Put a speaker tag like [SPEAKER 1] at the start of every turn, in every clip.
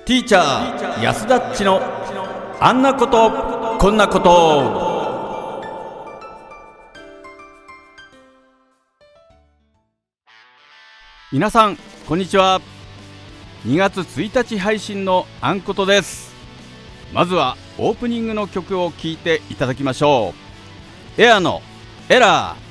[SPEAKER 1] ティーチャー安田っちのあんなことこんなこと。皆さんこんにちは。2月1日配信のあんことです。まずはオープニングの曲を聴いていただきましょう。エアのエラー。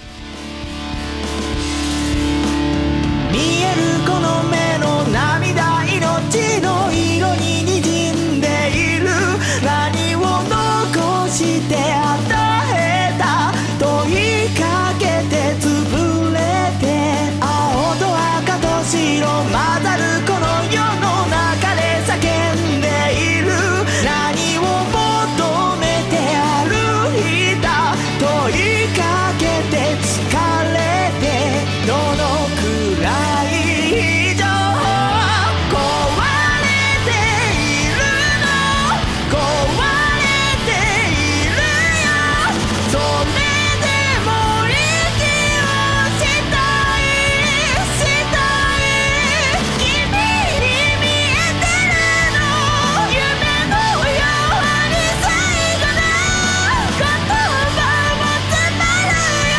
[SPEAKER 2] 見えるこの目の涙、命の色に滲んでいる。何を残して与えた、問いかけて潰れて、青と赤と白混ざるこの世の中で叫んでいる。何を求めて歩いた、問いかけて疲れて、どのくらい以上壊れているの、壊れているよ。それでも息をしたい、したい。君に見えてるの、夢のように最後の言葉も詰まるよ。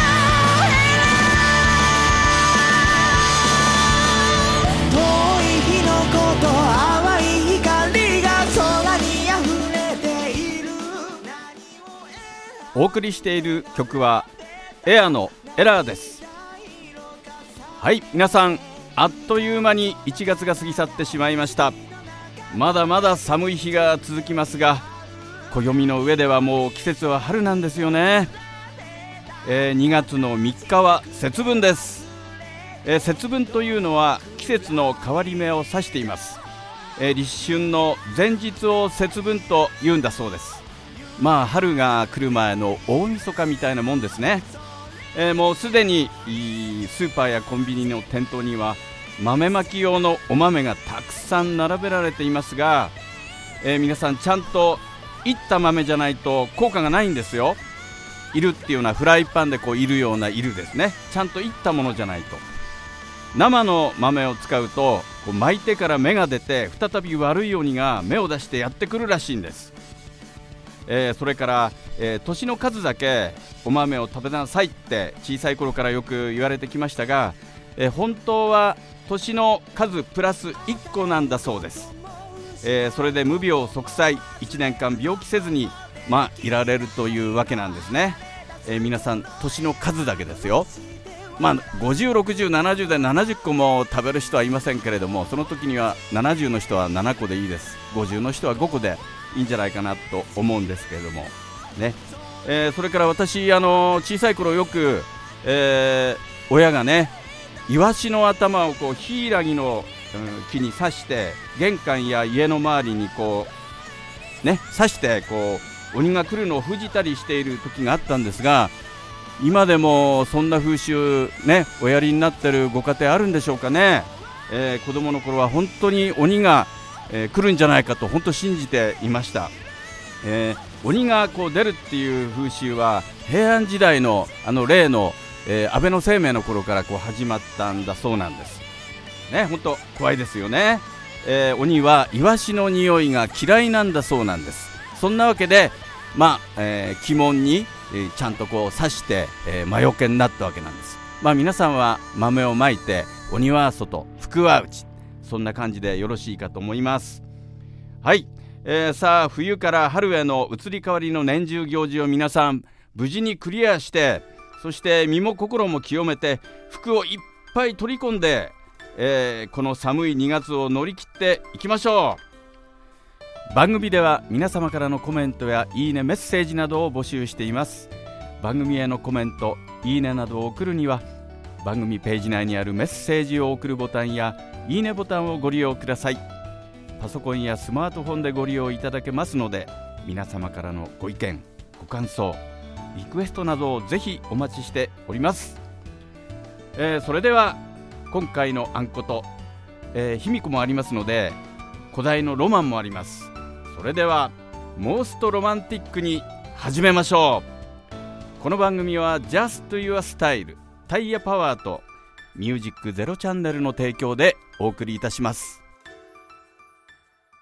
[SPEAKER 2] 遠い日のこと、淡い光が空に溢れている。
[SPEAKER 1] お送りしている曲はエアのエラーです。はい、皆さんあっという間に1月が過ぎ去ってしまいました。まだまだ寒い日が続きますが、暦の上ではもう季節は春なんですよね。2月の3日は節分です。節分というのは季節の変わり目を指しています。立春の前日を節分と言うんだそうです。まあ春が来る前の大晦日みたいなもんですね。もうすでにスーパーやコンビニの店頭には豆まき用のお豆がたくさん並べられていますが、皆さんちゃんといった豆じゃないと効果がないんですよ。いるっていうのはフライパンでこういるようないるですね。ちゃんといったものじゃないと。生の豆を使うとこう巻いてから芽が出て、再び悪い鬼が芽を出してやってくるらしいんです。それから、年の数だけお豆を食べなさいって小さい頃からよく言われてきましたが、本当は年の数プラス1個なんだそうです。それで無病息災、1年間病気せずにいられるというわけなんですね。皆さん年の数だけですよ。50、60、70で70個も食べる人はいませんけれども、その時には70の人は7個でいいです。50の人は5個でいいんじゃないかなと思うんですけれどもね。それから私小さい頃よく、親がね、イワシの頭をこうヒイラギの、木に刺して玄関や家の周りにこうね刺してこう鬼が来るのを封じたりしている時があったんですが、今でもそんな風習ねおやりになってるご家庭あるんでしょうかね。子供の頃は本当に鬼が、来るんじゃないかと本当信じていました。鬼がこう出るっていう風習は平安時代の例の、安倍晴明の頃からこう始まったんだそうなんですね。本当怖いですよね。鬼はイワシの匂いが嫌いなんだそうなんです。そんなわけで鬼門にちゃんとこう刺して、魔除けになったわけなんです。皆さんは豆をまいて鬼は外福は内、そんな感じでよろしいかと思います。はい、さあ冬から春への移り変わりの年中行事を皆さん無事にクリアして、そして身も心も清めて福をいっぱい取り込んで、この寒い2月を乗り切っていきましょう。番組では皆様からのコメントやいいねメッセージなどを募集しています。番組へのコメント、いいねなどを送るには番組ページ内にあるメッセージを送るボタンやいいねボタンをご利用ください。パソコンやスマートフォンでご利用いただけますので、皆様からのご意見ご感想リクエストなどをぜひお待ちしております。それでは今回のあんこと、卑弥呼もありますので古代のロマンもあります。それではモーストロマンティックに始めましょう。この番組は Just Your Style タイヤパワーとミュージックゼロチャンネルの提供でお送りいたします。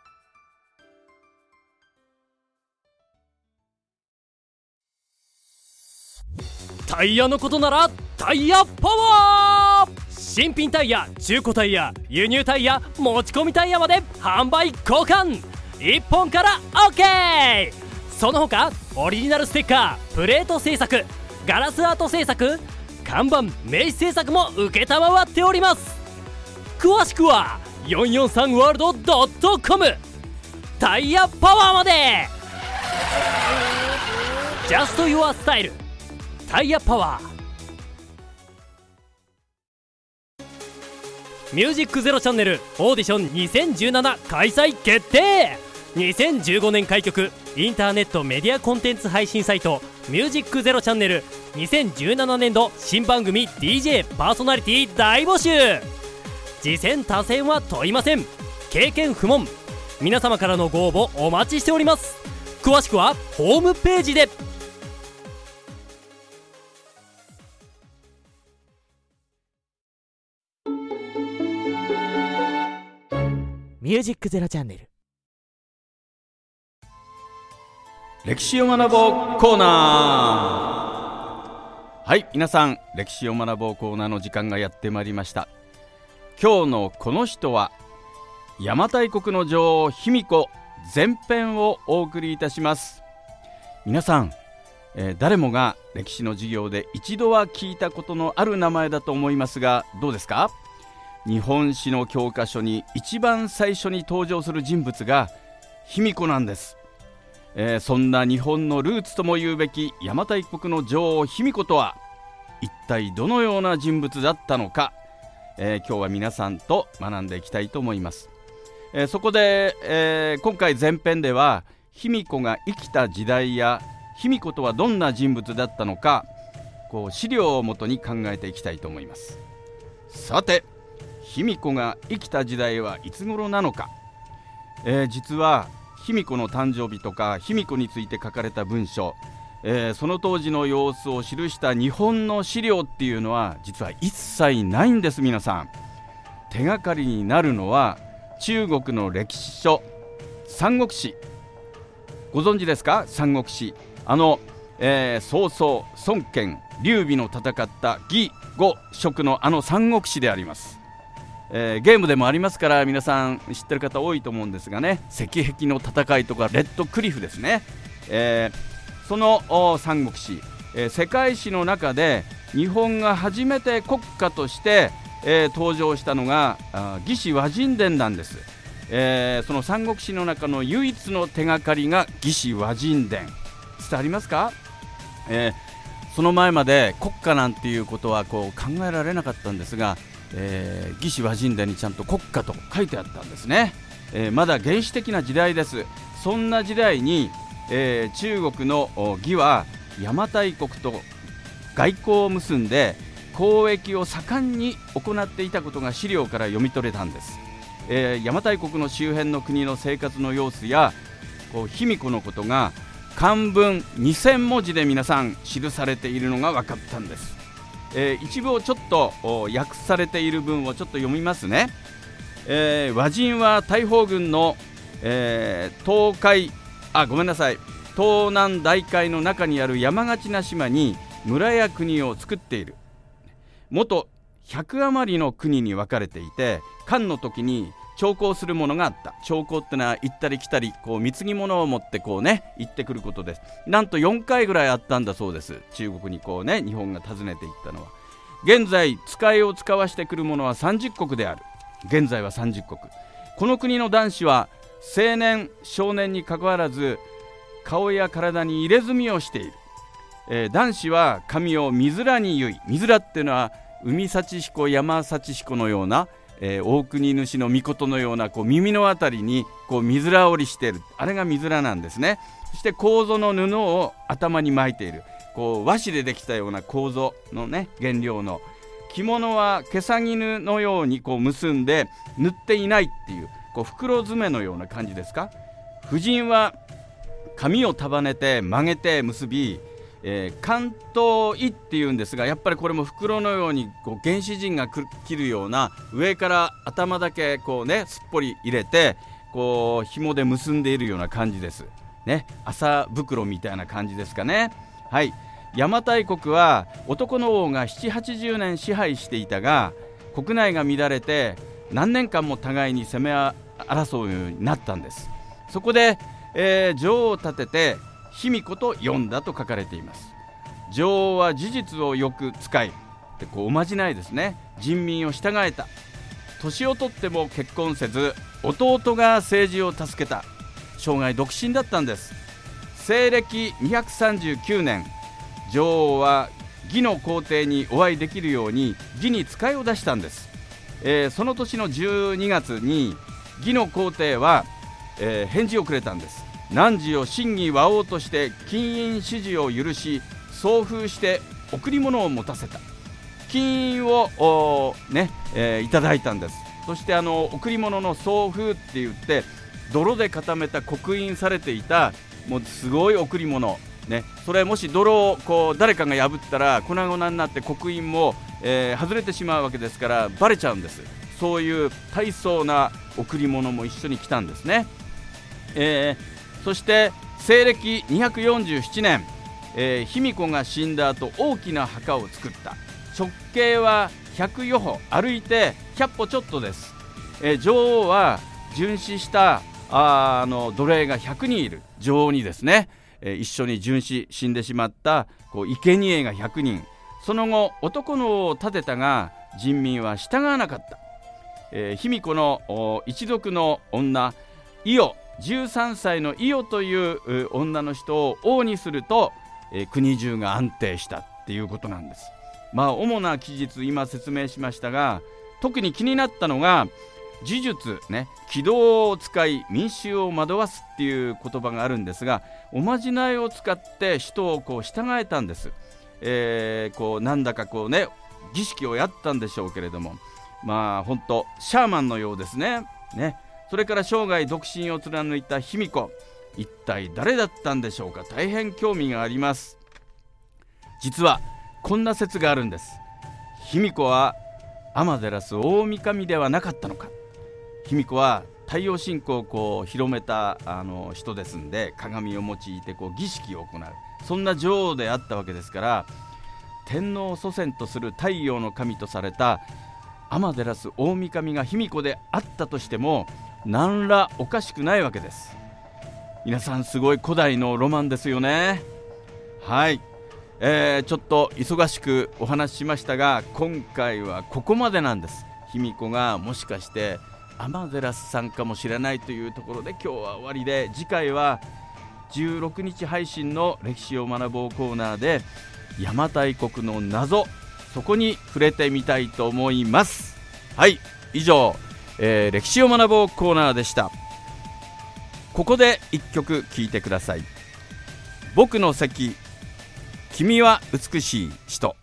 [SPEAKER 3] タイヤのことならタイヤパワー。新品タイヤ、中古タイヤ、輸入タイヤ、持ち込みタイヤまで販売交換1本から OK。 その他オリジナルステッカー、プレート製作、ガラスアート製作、看板、名刺製作も承っております。詳しくは443world.com タイヤパワーまで。Just Your Style タイヤパワー。ミュージックゼロチャンネルオーディション2017開催決定。2015年開局インターネットメディアコンテンツ配信サイトミュージックゼロチャンネル2017年度新番組 DJ パーソナリティ大募集。次戦他戦は問いません。経験不問。皆様からのご応募お待ちしております。詳しくはホームページで。
[SPEAKER 2] ミュージックゼロチャンネル。
[SPEAKER 1] 歴史を学ぼうコーナー。はい、皆さん、歴史を学ぼうコーナーの時間がやってまいりました。今日のこの人は邪馬台国の女王卑弥呼前編をお送りいたします。皆さん、誰もが歴史の授業で一度は聞いたことのある名前だと思いますが、どうですか？日本史の教科書に一番最初に登場する人物が卑弥呼なんです。そんな日本のルーツとも言うべき邪馬台国の女王卑弥呼とは一体どのような人物だったのか、今日は皆さんと学んでいきたいと思います。そこで、今回前編では卑弥呼が生きた時代や卑弥呼とはどんな人物だったのか、資料をもとに考えていきたいと思います。さて、卑弥呼が生きた時代はいつ頃なのか。実は卑弥呼の誕生日とか卑弥呼について書かれた文書、その当時の様子を記した日本の資料っていうのは実は一切ないんです。皆さん、手がかりになるのは中国の歴史書三国志。ご存知ですか？三国志、曹操、孫権、劉備の戦った義呉蜀の三国志であります。ゲームでもありますから皆さん知ってる方多いと思うんですがね、石壁の戦いとかレッドクリフですね。その三国志、世界史の中で日本が初めて国家として、登場したのが魏志倭人伝なんです。その三国志の中の唯一の手がかりが魏志倭人伝。伝わりますか？その前まで国家なんていうことは考えられなかったんですが、魏志倭人伝にちゃんと国家と書いてあったんですね。まだ原始的な時代です。そんな時代に、中国の魏は邪馬台国と外交を結んで交易を盛んに行っていたことが資料から読み取れたんです。邪馬台国の周辺の国の生活の様子や卑弥呼のことが漢文2000文字で皆さん記されているのが分かったんです。一部をちょっと訳されている文をちょっと読みますね。倭人は大砲軍の、東南大海の中にある山がちな島に村や国を作っている。元100余りの国に分かれていて、漢の時に朝貢するものがあった。朝貢ってのは行ったり来たり貢ぎ物を持って行ってくることです。なんと4回ぐらいあったんだそうです。中国に日本が訪ねていったのは。現在使いを使わしてくるものは30国である。現在は30国。この国の男子は青年少年にかかわらず顔や体に入れ墨をしている。男子は髪を水らに結い、水らっていうのは海幸彦山幸彦のような、大国主の御のような耳のあたりに水ら織りしている。あれが水らなんですね。そして楮の布を頭に巻いている。和紙でできたような楮の原料の着物は毛絹のように結んで塗っていないっていう袋詰めのような感じですか。婦人は髪を束ねて曲げて結び、関東衣っていうんですが、やっぱりこれも袋のように原始人が着るような上から頭だけすっぽり入れて紐で結んでいるような感じですね。麻袋みたいな感じですかね。はい。 邪馬台国は男の王が7、80年支配していたが、国内が乱れて何年間も互いに攻め争うようになったんです。そこで、女王を立てて卑弥呼と呼んだと書かれています。女王は事実をよく使い、でおまじないですね、人民を従えた。年を取っても結婚せず、弟が政治を助けた。生涯独身だったんです。西暦239年、女王は魏の皇帝にお会いできるように魏に使いを出したんです。その年の12月に魏の皇帝は、返事をくれたんです。汝を真偽和王として金印指示を許し、送付して贈り物を持たせた。金印を、いただいたんです。そして贈り物の送付って言って、泥で固めた刻印されていたもうすごい贈り物、それもし泥を誰かが破ったら粉々になって刻印も、外れてしまうわけですからバレちゃうんです。そういう大層な贈り物も一緒に来たんですね。そして西暦247年、卑弥呼が死んだ後、大きな墓を作った。直径は100余歩、歩いて100歩ちょっとです。女王は殉死した奴隷が100人いる。女王にですね、一緒に殉死、死んでしまった生贄が100人。その後男の王を立てたが人民は従わなかった。卑弥呼の一族の女イオ、13歳のイオという女の人を王にすると、国中が安定したっていうことなんです。主な記述今説明しましたが、特に気になったのが呪術、軌道を使い民衆を惑わすっていう言葉があるんですが、おまじないを使って人を従えたんです。なんだか儀式をやったんでしょうけれども、本当シャーマンのようですね。それから生涯独身を貫いた卑弥呼、一体誰だったんでしょうか。大変興味があります。実はこんな説があるんです。卑弥呼は天照大神ではなかったのか。卑弥呼は太陽信仰を広めた人ですんで、鏡を用いて儀式を行う、そんな女王であったわけですから、天皇祖先とする太陽の神とされた天照大神が卑弥呼であったとしても何らおかしくないわけです。皆さん、すごい古代のロマンですよね。はい、ちょっと忙しくお話ししましたが、今回はここまでなんです。卑弥呼がもしかして天照さんかもしれないというところで今日は終わりで、次回は16日配信の歴史を学ぼうコーナーで邪馬台国の謎、そこに触れてみたいと思います。はい、以上、歴史を学ぼうコーナーでした。ここで一曲聴いてください。僕の席、君は美しい人。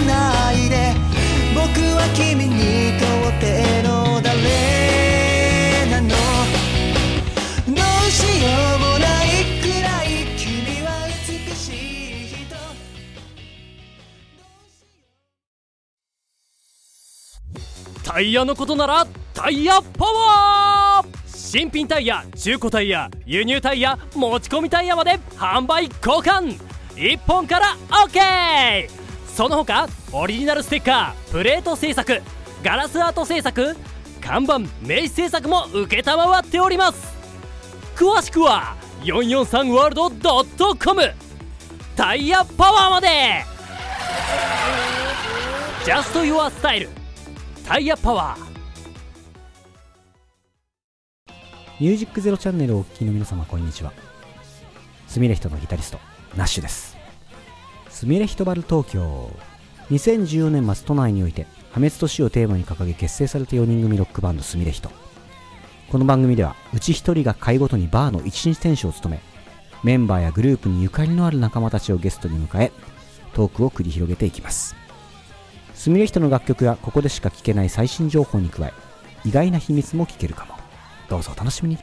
[SPEAKER 2] ないで、僕は君にとっての誰なの。どうしようもないくらい君は美しい人。
[SPEAKER 3] タイヤのことならタイヤパワー。新品タイヤ、中古タイヤ、輸入タイヤ、持ち込みタイヤまで販売交換1本から OK。 その他オリジナルステッカー、プレート製作、ガラスアート製作、看板、名刺製作も承っております。詳しくは443world.com タイヤパワーまで。 Just Your Style タイヤパワー。
[SPEAKER 4] ミュージックゼロチャンネルをお聞きの皆様、こんにちは。すみれひとのギタリストナッシュです。すみれひとバル東京。2014年末、都内において破滅と死をテーマに掲げ結成された4人組ロックバンドすみれひと。この番組ではうち一人が回ごとにバーの一日店主を務め、メンバーやグループにゆかりのある仲間たちをゲストに迎え、トークを繰り広げていきます。すみれひとの楽曲やここでしか聞けない最新情報に加え、意外な秘密も聞けるかも。どうぞお楽しみに。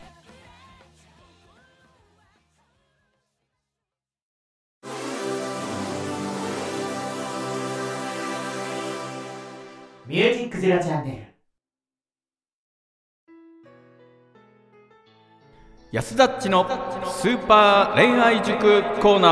[SPEAKER 2] ミュージックゼロチャンネル。
[SPEAKER 1] 安田っちのスーパー恋愛塾コーナー。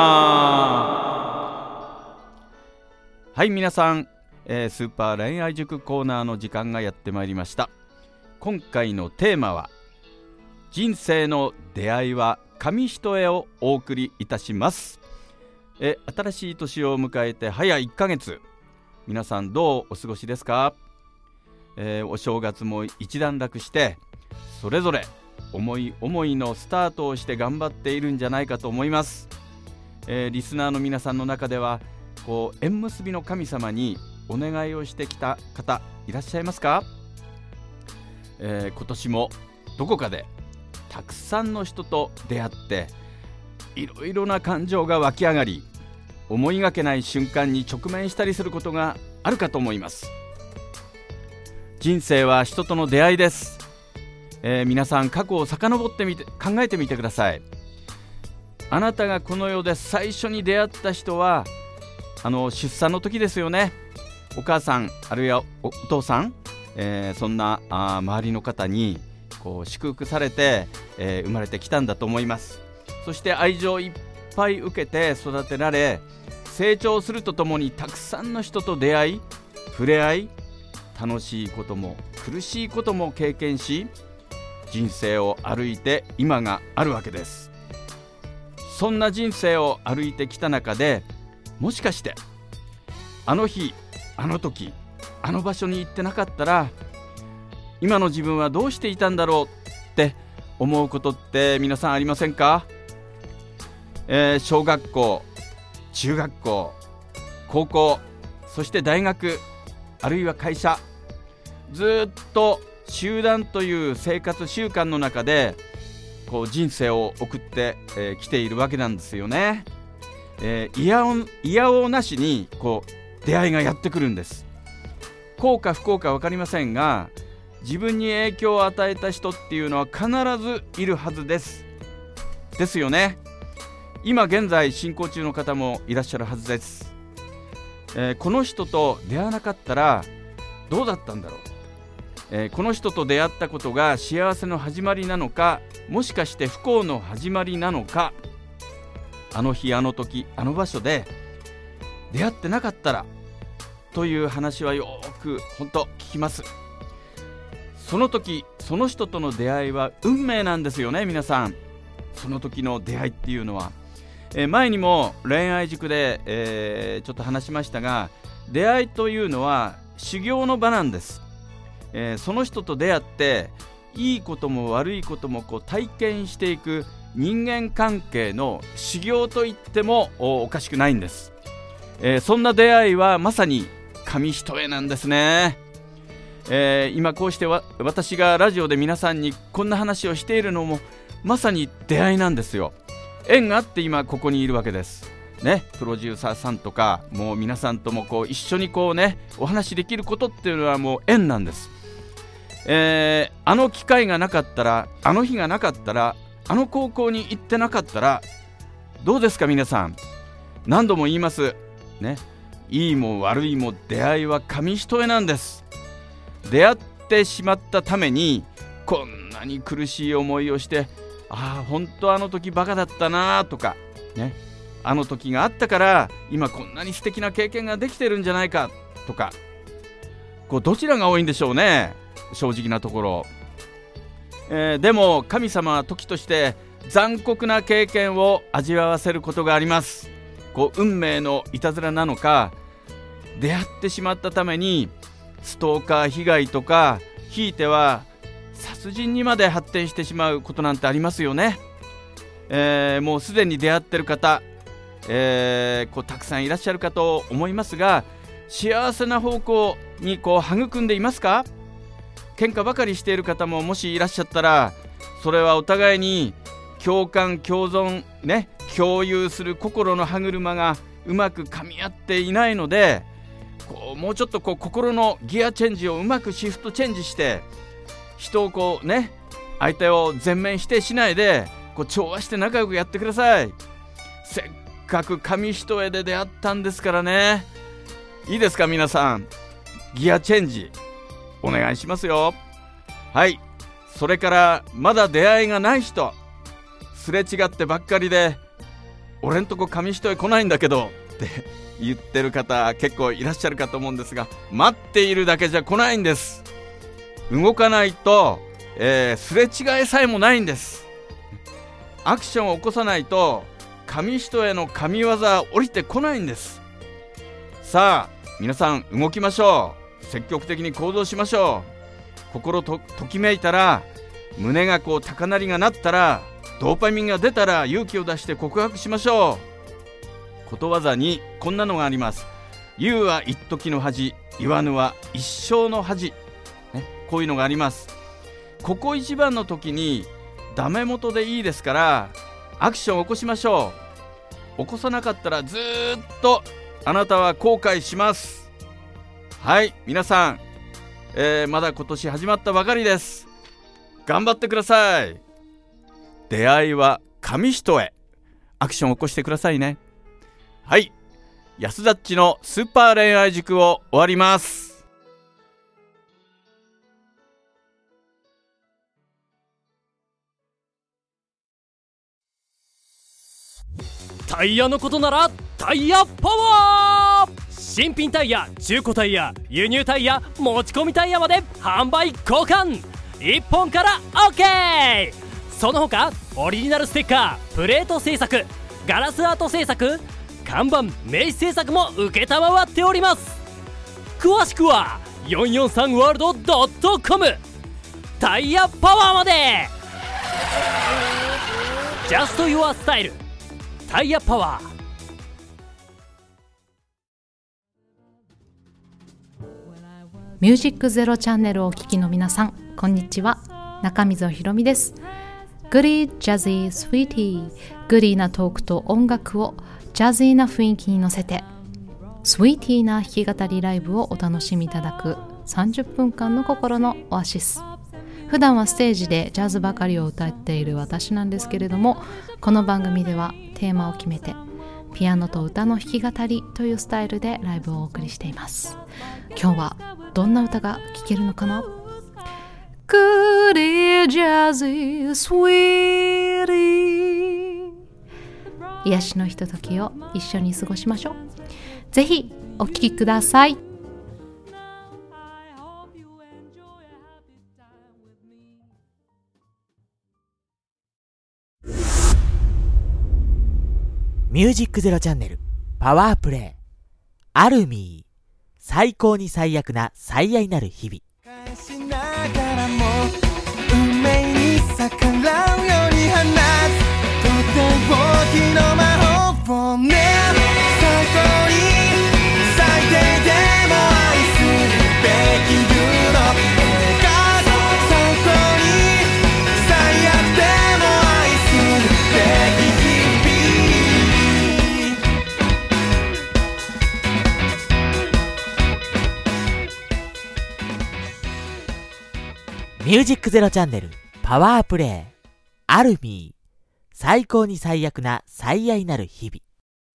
[SPEAKER 1] はい、皆さん、スーパー恋愛塾コーナーの時間がやってまいりました。今回のテーマは、人生の出会いは紙一重をお送りいたします。新しい年を迎えて早1ヶ月、皆さんどうお過ごしですか？お正月も一段落して、それぞれ思い思いのスタートをして頑張っているんじゃないかと思います。リスナーの皆さんの中では縁結びの神様にお願いをしてきた方いらっしゃいますか？今年もどこかでたくさんの人と出会って、いろいろな感情が湧き上がり、思いがけない瞬間に直面したりすることがあるかと思います。人生は人との出会いです。皆さん過去を遡ってみて考えてみてください。あなたがこの世で最初に出会った人は出産の時ですよね。お母さんあるいは お父さん、そんな周りの方に祝福されて、生まれてきたんだと思います。そして愛情いっぱい受けて育てられ、成長するとともにたくさんの人と出会い触れ合い、楽しいことも苦しいことも経験し、人生を歩いて今があるわけです。そんな人生を歩いてきた中で、もしかしてあの日あの時あの場所に行ってなかったら、今の自分はどうしていたんだろうって思うことって皆さんありませんか？小学校、中学校、高校、そして大学、あるいは会社、ずっと集団という生活習慣の中で人生を送ってきているわけなんですよね。いやおなしに出会いがやってくるんです。幸か不幸か分かりませんが、自分に影響を与えた人っていうのは必ずいるはずですよね。今現在進行中の方もいらっしゃるはずです。この人と出会わなかったらどうだったんだろう。この人と出会ったことが幸せの始まりなのか、もしかして不幸の始まりなのか。あの日あの時あの場所で出会ってなかったらという話はよく本当聞きます。その時その人との出会いは運命なんですよね。皆さん、その時の出会いっていうのは、前にも恋愛塾で、ちょっと話しましたが、出会いというのは修行の場なんです。その人と出会っていいことも悪いことも体験していく人間関係の修行と言ってもおかしくないんです。そんな出会いはまさに紙一重なんですね。今こうして私がラジオで皆さんにこんな話をしているのもまさに出会いなんですよ。縁があって今ここにいるわけです。 ね、プロデューサーさんとかもう皆さんともこう一緒にこうねお話しできることっていうのはもう縁なんです。あの機会がなかったら、あの日がなかったら、あの高校に行ってなかったら、どうですか皆さん。何度も言いますね、いいも悪いも出会いは紙一重なんです。出会ってしまったためにこんなに苦しい思いをして、本当あの時バカだったなとかね、あの時があったから今こんなに素敵な経験ができてるんじゃないかとか、こうどちらが多いんでしょうね、正直なところ。でも神様は時として残酷な経験を味わわせることがあります。こう運命のいたずらなのか、出会ってしまったためにストーカー被害とか、ひいては殺人にまで発展してしまうことなんてありますよね。もうすでに出会ってる方、こうたくさんいらっしゃるかと思いますが、幸せな方向にこう育んでいますか？喧嘩ばかりしている方ももしいらっしゃったら、それはお互いに共感共存ね、共有する心の歯車がうまく噛み合っていないので、こうもうちょっとこう心のギアチェンジをうまくシフトチェンジして、人をこうね、相手を全面否定しないでこう調和して仲良くやってください。せっかく紙一重で出会ったんですからね。いいですか皆さん、ギアチェンジお願いしますよ。はい。それからまだ出会いがない人、すれ違ってばっかりで俺んとこ紙一重来ないんだけどって言ってる方結構いらっしゃるかと思うんですが、待っているだけじゃ来ないんです。動かないと、すれ違いさえもないんです。アクションを起こさないと紙一重の神業は降りてこないんです。さあ皆さん動きましょう。積極的に行動しましょう。心ときめいたら、胸がこう高鳴りが鳴ったら、ドーパミンが出たら勇気を出して告白しましょう。ことわざにこんなのがあります。言うは一時の恥、言わぬは一生の恥、ね、こういうのがあります。ここ一番の時にダメ元でいいですからアクションを起こしましょう。起こさなかったらずっとあなたは後悔します。はい、皆さん、まだ今年始まったばかりです。頑張ってください。出会いは紙一重、アクションを起こしてくださいね。はい、安田っちのスーパー恋愛塾を終わります。
[SPEAKER 3] タイヤのことならタイヤパワー。新品タイヤ、中古タイヤ、輸入タイヤ、持ち込みタイヤまで販売交換1本から OK。 その他オリジナルステッカー、プレート製作、ガラスアート製作、看板名刺製作も承っております。詳しくは443world.com タイヤパワーまで。 Just Your Style タイヤパワー。
[SPEAKER 5] ミュージックゼロチャンネルをお聴きの皆さん、こんにちは。中溝ひろみです。グリージャズィースウィーティー、グリーなトークと音楽をジャズィーな雰囲気に乗せて、スウィーティーな弾き語りライブをお楽しみいただく30分間の心のオアシス。普段はステージでジャズばかりを歌っている私なんですけれども、この番組ではテーマを決めてピアノと歌の弾き語りというスタイルでライブをお送りしています。今日はどんな歌が聴けるのかな。グリージャズィースウィーティー、癒しのひとときを一緒に過ごしましょう。ぜひお聴きください。
[SPEAKER 2] ミュージックゼロチャンネルパワープレイ、アルミー、最高に最悪な最愛なる日々。返しながらも運命に逆らうように放つとっておきの魔法をね、最高に最低でも愛すべきグローブ、最高に最悪でも愛すべき日々。 ミュージックゼロチャンネルパワープレイアルミー、最高に最悪な最愛なる日々。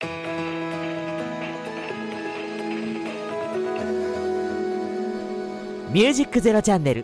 [SPEAKER 2] ミュージックゼロチャンネル。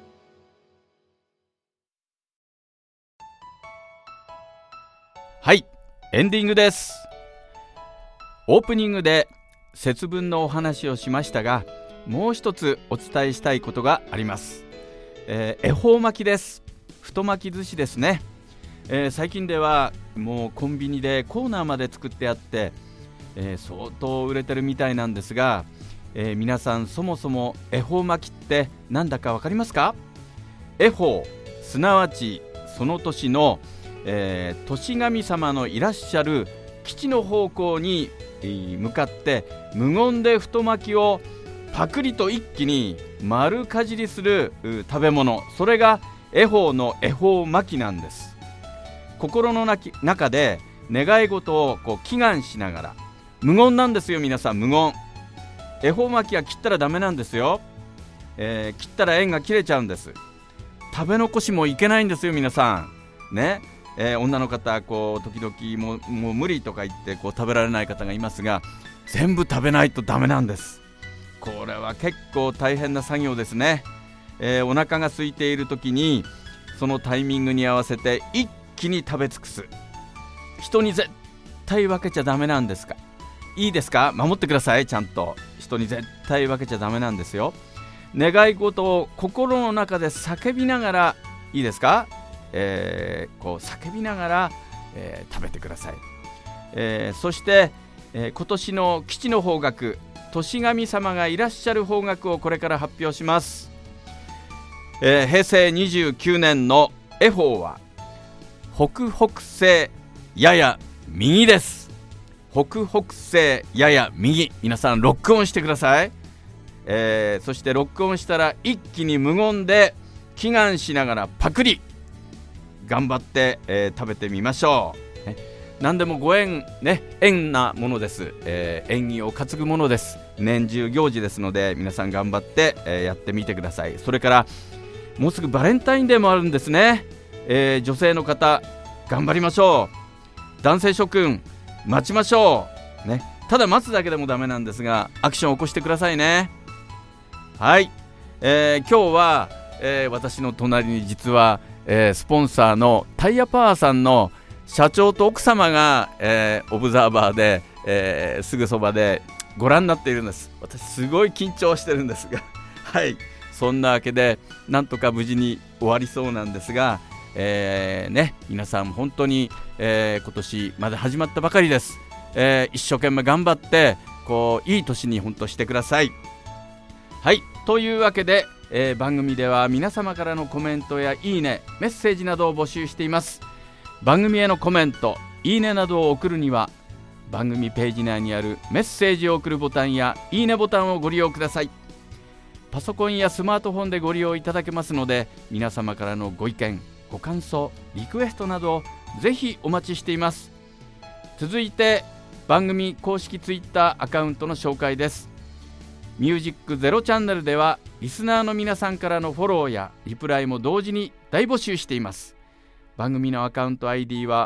[SPEAKER 1] はい、エンディングです。オープニングで節分のお話をしましたが、もう一つお伝えしたいことがあります。恵方巻きです。太巻き寿司ですね。最近ではもうコンビニでコーナーまで作ってあって、相当売れてるみたいなんですが、皆さんそもそも恵方巻きって何だか分かりますか？恵方、すなわちその年の、年神様のいらっしゃる基地の方向に、向かって無言で太巻きをパクリと一気に丸かじりする食べ物、それが恵方の恵方巻きなんです。心の中で願い事を祈願しながら、無言なんですよ皆さん、無言。恵方巻きは切ったらダメなんですよ。切ったら縁が切れちゃうんです。食べ残しもいけないんですよ皆さんね。女の方時々もう無理とか言って食べられない方がいますが、全部食べないとダメなんです。これは結構大変な作業ですね。お腹が空いている時にそのタイミングに合わせて一気に食べ尽くす。人に絶対分けちゃダメなんですか？いいですか？守ってください。ちゃんと人に絶対分けちゃダメなんですよ。願い事を心の中で叫びながら、いいですか？叫びながら、食べてください。そして、今年の基地の方角、年神様がいらっしゃる方角をこれから発表します。平成29年の恵方は北北西やや右です。北北西やや右、皆さんロックオンしてください。そしてロックオンしたら一気に無言で祈願しながらパクリ頑張って、食べてみましょう。何でもご縁ね、縁なものです。縁起を担ぐものです。年中行事ですので、皆さん頑張って、やってみてください。それからもうすぐバレンタインデーもあるんですね。女性の方頑張りましょう。男性諸君待ちましょう、ね、ただ待つだけでもダメなんですが、アクションを起こしてくださいね。はい、今日は、私の隣に実は、スポンサーのタイヤパワーさんの社長と奥様が、オブザーバーで、すぐそばでご覧になっているんです。私すごい緊張してるんですがはい、そんなわけでなんとか無事に終わりそうなんですが、皆さん本当に、今年まだ始まったばかりです。一生懸命頑張っていい年に本当してください。はい、というわけで、番組では皆様からのコメントやいいね、メッセージなどを募集しています。番組へのコメント、いいねなどを送るには番組ページ内にあるメッセージを送るボタンやいいねボタンをご利用ください。パソコンやスマートフォンでご利用いただけますので、皆様からのご意見、ご感想、リクエストなどぜひお待ちしています。続いて番組公式ツイッターアカウントの紹介です。ミュージックゼロチャンネルではリスナーの皆さんからのフォローやリプライも同時に大募集しています。番組のアカウント ID は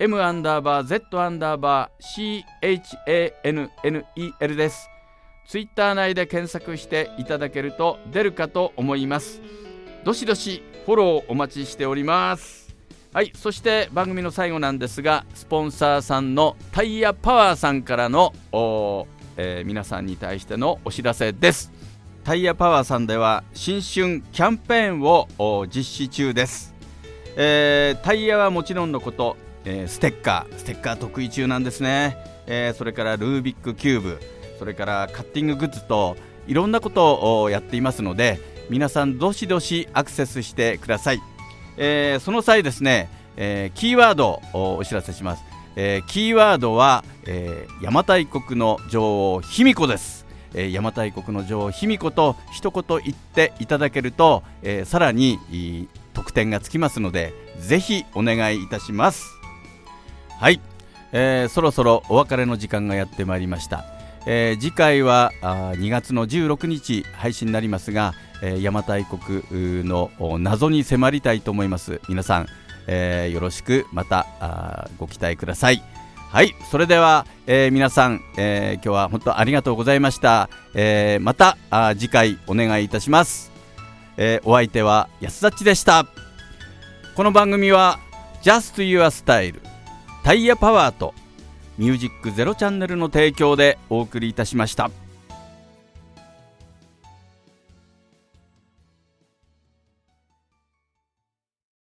[SPEAKER 1] M_Z_CHANNEL です。ツイッター内で検索していただけると出るかと思います。どしどしフォローお待ちしております。はい、そして番組の最後なんですが、スポンサーさんのタイヤパワーさんからの皆さんに対してのお知らせです。タイヤパワーさんでは新春キャンペーンを実施中です。タイヤはもちろんのこと、ステッカー得意中なんですね。それからルービックキューブ、それからカッティンググッズといろんなことをやっていますので、皆さんどしどしアクセスしてください。その際ですね、キーワードをお知らせします。キーワードは、邪馬台国の女王卑弥呼です。邪馬台国の女王卑弥呼と一言言っていただけると、さらに得点がつきますので、ぜひお願いいたします。はい、そろそろお別れの時間がやってまいりました。次回は2月の16日配信になりますが、 邪馬台国の謎に迫りたいと思います。皆さん、よろしくまたご期待ください。はい、それでは、皆さん、今日は本当ありがとうございました。また次回お願いいたします。お相手は安田っちでした。この番組は Just Your Style タイヤパワーとミュージックゼロチャンネルの提供でお送りいたしました。